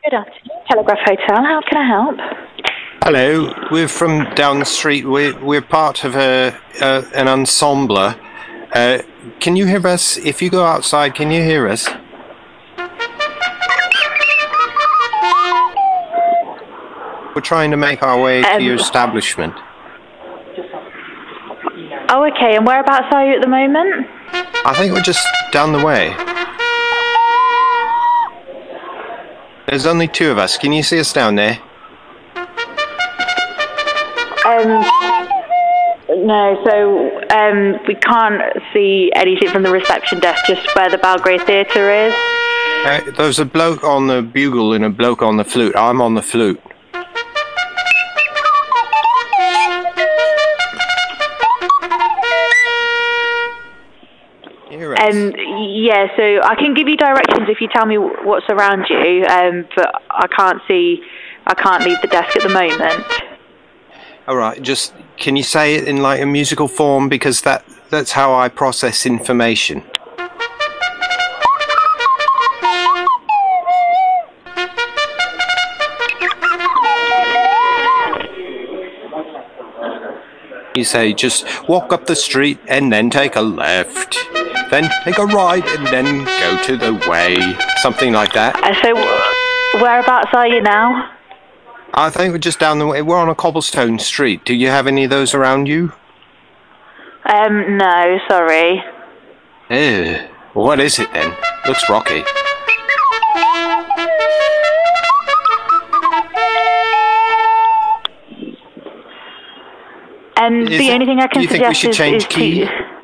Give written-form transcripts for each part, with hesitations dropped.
Good afternoon, Telegraph Hotel. How can I help? Hello, we're from down the street. We're part of an ensemble. Can you hear us? If you go outside, can you hear us? We're trying to make our way to your establishment. Oh, okay. And whereabouts are you at the moment? I think we're just down the way. There's only two of us. Can you see us down there? No, so we can't see anything from the reception desk, just where the Belgrade Theatre is. There's a bloke on the bugle and a bloke on the flute. I'm on the flute. Yeah, so I can give you directions if you tell me what's around you, but I can't leave the desk at the moment. All right, just can you say it in like a musical form, because that's how I process information. You say just walk up the street and then take a left, then take a right and then go to the way, something like that. So whereabouts are you now? I think we're just down the way. We're on a cobblestone street. Do you have any of those around you? No, sorry. What is it then? Looks rocky. The only thing I can suggest is... Do you think we should change key?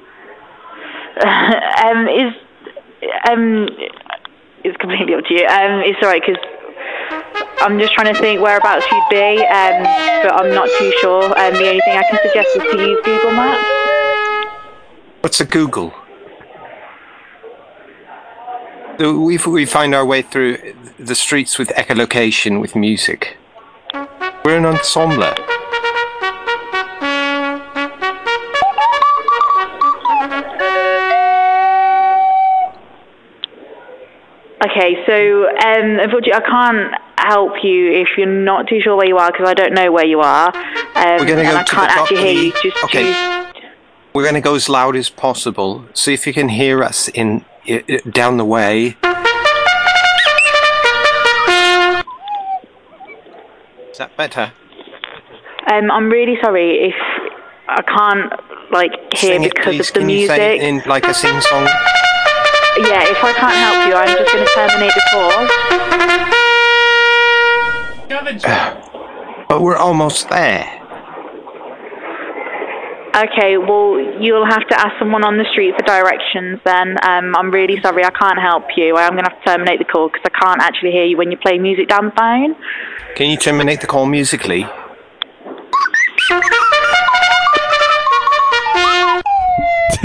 It's completely up to you. It's alright, because I'm just trying to think whereabouts you'd be, but I'm not too sure. The only thing I can suggest is to use Google Maps. What's a Google? We find our way through the streets with echolocation, with music. We're an ensemble. Okay, so unfortunately I can't help you if you're not too sure where you are, because I don't know where you are, We're gonna go and I can't actually hear you. Just okay. We're going to go as loud as possible. See if you can hear us down the way. Is that better? I'm really sorry if I can't hear because of the music. Can you say it in like a sing-song? Yeah, if I can't help you, I'm just going to terminate the call. But we're almost there. Okay, well, you'll have to ask someone on the street for directions then. I'm really sorry, I can't help you. I'm going to have to terminate the call because I can't actually hear you when you play music down the phone. Can you terminate the call musically?